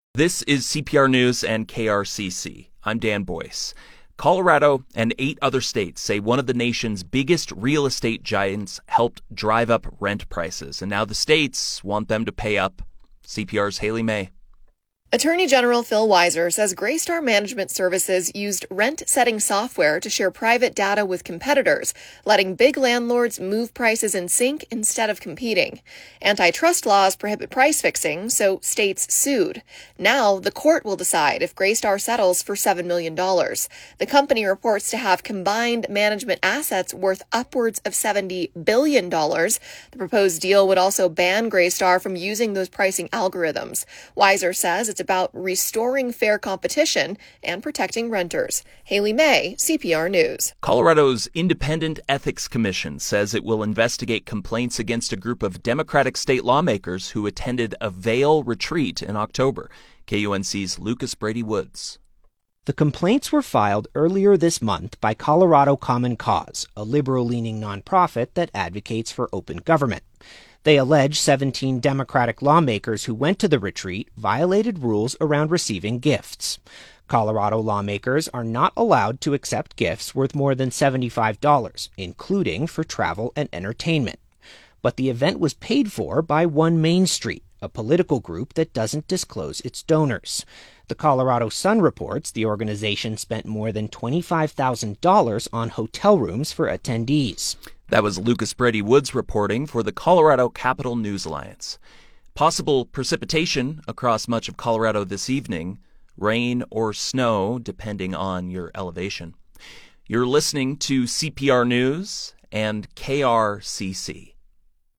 This is CPR News and KRCC. I'm Dan Boyce. Colorado and 8 other states say one of the nation's biggest real estate giants helped drive up rent prices, and now the states want them to pay up. CPR's Haley May. Attorney General Phil Weiser says Greystar Management Services used rent-setting software to share private data with competitors, letting big landlords move prices in sync instead of competing. Antitrust laws prohibit price fixing, so states sued. Now, the court will decide if Greystar settles for $7 million. The company reports to have combined management assets worth upwards of $70 billion. The proposed deal would also ban Greystar from using those pricing algorithms. Weiser says it's about restoring fair competition and protecting renters. Haley May, CPR News. Colorado's Independent Ethics Commission says it will investigate complaints against a group of Democratic state lawmakers who attended a Vail retreat in October. KUNC's Lucas Brady Woods. The complaints were filed earlier this month by Colorado Common Cause, a liberal-leaning nonprofit that advocates for open government. They allege 17 Democratic lawmakers who went to the retreat violated rules around receiving gifts. Colorado lawmakers are not allowed to accept gifts worth more than $75, including for travel and entertainment. But the event was paid for by One Main Street, a political group that doesn't disclose its donors. The Colorado Sun reports the organization spent more than $25,000 on hotel rooms for attendees. That was Lucas Brady Woods reporting for the Colorado Capital News Alliance. Possible precipitation across much of Colorado this evening, rain or snow depending on your elevation. You're listening to CPR News and KRCC.